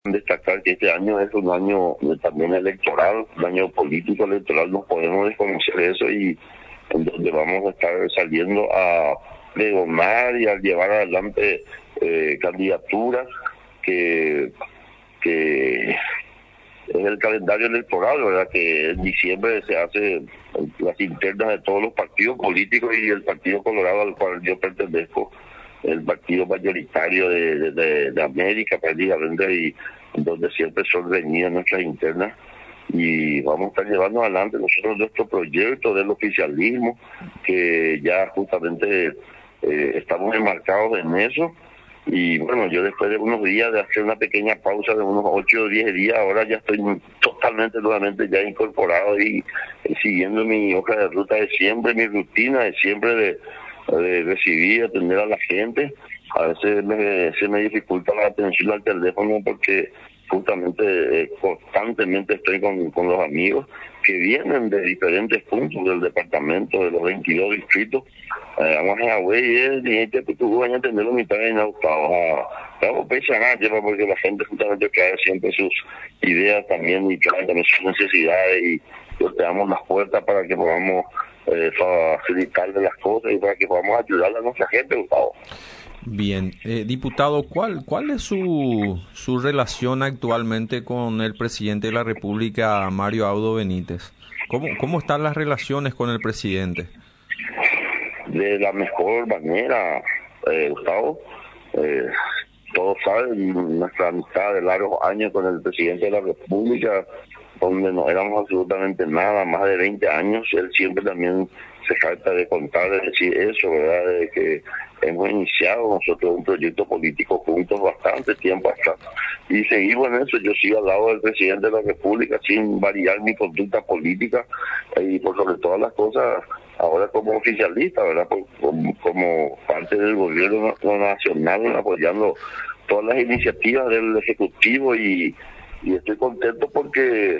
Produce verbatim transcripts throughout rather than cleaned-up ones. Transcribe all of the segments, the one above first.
Destacar que este año es un año también electoral, un año político electoral, no podemos desconocer eso, y en donde vamos a estar saliendo a pregonar y a llevar adelante eh, candidaturas que, que es el calendario electoral, ¿verdad? Que en diciembre se hace las internas de todos los partidos políticos, y el Partido Colorado al cual yo pertenezco, el partido mayoritario de, de, de América prácticamente, y donde siempre son reñidas nuestras internas, y vamos a estar llevando adelante nosotros nuestro proyecto del oficialismo, que ya justamente eh, estamos enmarcados en eso. Y bueno, yo después de unos días de hacer una pequeña pausa de unos ocho o diez días, ahora ya estoy totalmente nuevamente ya incorporado y, y siguiendo mi hoja de ruta de siempre, mi rutina de siempre de de recibir, atender a la gente. A veces me, se me dificulta la atención al teléfono porque justamente eh, constantemente estoy con, con los amigos que vienen de diferentes puntos del departamento, de los veintidós distritos. Eh, vamos a ver, y que tú vas a entender lo mitad de Nautao. Vamos a pensar, porque la gente justamente trae siempre sus ideas también y trae también sus necesidades, y pues, te damos las puertas para que podamos Eh, facilitarle las cosas y para que podamos ayudar a nuestra gente, Gustavo. Bien, eh, diputado, ¿cuál cuál es su su relación actualmente con el presidente de la República, Mario Abdo Benítez? ¿Cómo cómo están las relaciones con el presidente? De la mejor manera, eh, Gustavo. Eh, todos saben nuestra amistad de largos años con el presidente de la República, donde no éramos absolutamente nada, más de veinte años. Él siempre también se falta de contar, de decir eso, ¿verdad? De que hemos iniciado nosotros un proyecto político juntos bastante tiempo atrás, y seguimos en eso. Yo sigo al lado del presidente de la República sin variar mi conducta política, y por sobre todas las cosas, ahora como oficialista, ¿verdad? Como, como parte del gobierno nacional, apoyando todas las iniciativas del Ejecutivo, y y estoy contento porque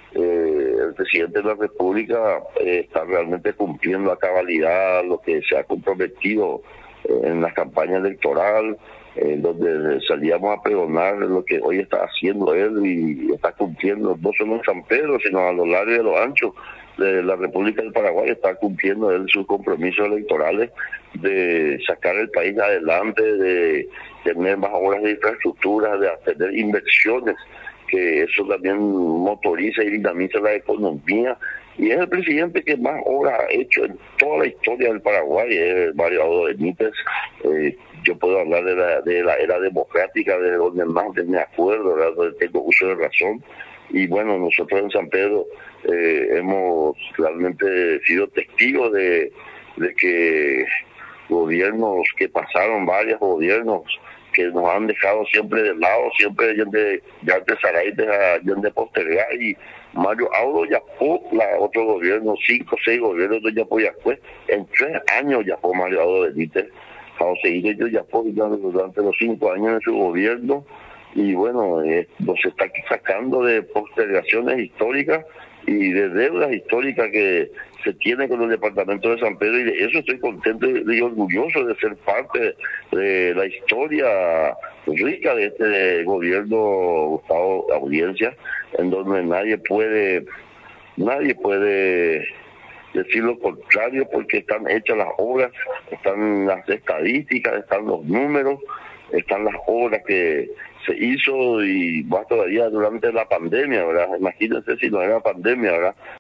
eh, el presidente de la República eh, está realmente cumpliendo a cabalidad lo que se ha comprometido eh, en la campaña electoral, eh, donde salíamos a pregonar lo que hoy está haciendo él, y está cumpliendo no solo en San Pedro, sino a lo largo y a lo ancho de la República del Paraguay. Está cumpliendo él sus compromisos electorales de sacar el país adelante, de tener más obras de infraestructura, de tener inversiones, que eso también motoriza y dinamiza la economía, y es el presidente que más obras ha hecho en toda la historia del Paraguay, es Mario Abdo Benítez. Eh, yo puedo hablar de la, de la era democrática, de donde más me acuerdo, ¿verdad? Donde tengo uso de razón, y bueno, nosotros en San Pedro eh, hemos realmente sido testigos de, de que gobiernos que pasaron, varios gobiernos que nos han dejado siempre de lado, siempre de ya de Saray, de postergar, y Mario Abdo ya fue la otro gobierno, cinco o seis gobiernos de Yapo Yacué, en tres años ya fue Mario Abdo Benítez, José yo ya fue durante los cinco años de su gobierno, y bueno, eh, nos está sacando de postergaciones históricas y de deudas históricas que se tiene con el departamento de San Pedro, y de eso estoy contento y orgulloso de ser parte de la historia rica de este gobierno, Gustavo, Audiencia, en donde nadie puede nadie puede decir lo contrario, porque están hechas las obras, están las estadísticas, están los números, están las obras que se hizo, y más todavía durante la pandemia, ¿verdad? Imagínense si no era pandemia, ¿verdad?